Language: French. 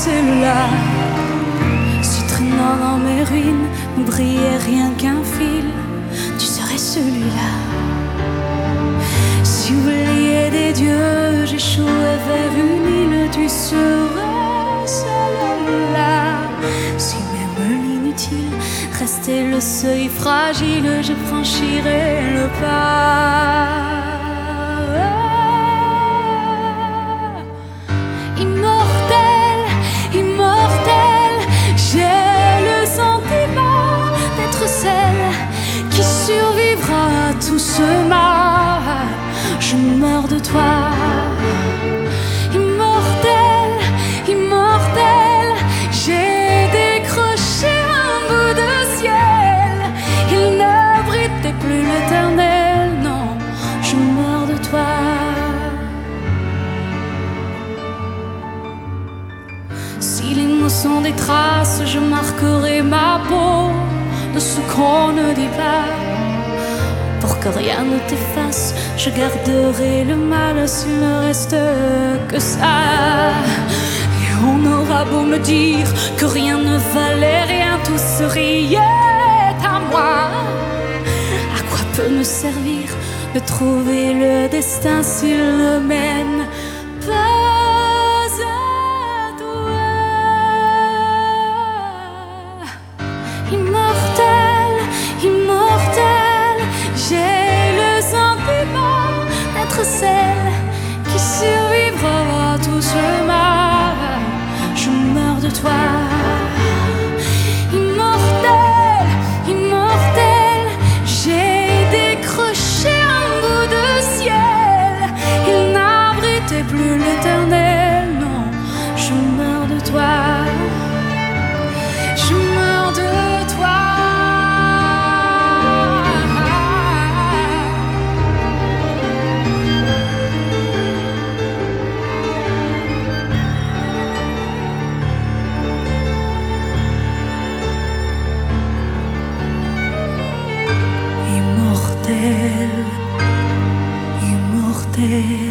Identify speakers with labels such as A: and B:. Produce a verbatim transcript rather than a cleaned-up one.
A: celui-là. Si traînant dans mes ruines ne brillait rien qu'un fil, tu serais celui-là. Si oublié des dieux, j'échouais vers une île, tu serais celle-là. Si même l'inutile restait le seuil fragile, je franchirais le pas. Immortel, immortel, j'ai le sentiment d'être celle qui survivra à tout ce mal. Je meurs de toi. Immortel, immortel, j'ai décroché un bout de ciel. Il n'abritait plus l'éternel, non, je meurs de toi. Si les mots sont des traces, je marquerai ma peau de ce qu'on ne dit pas. Pour que rien ne t'efface, je garderai le mal s'il ne reste que ça. Et on aura beau me dire que rien ne valait rien, tout se riait à moi. À quoi peut me servir de trouver le destin s'il ne mène pas à toi? Immortel, immortel, j'ai le sentiment d'être celle qui survivra à tout ce mal. Je meurs de toi. Immortel, immortel, j'ai décroché un bout de ciel. Il n'abritait plus l'éternel, non, je meurs de toi. Je meurs de toi. Immortel, immortel.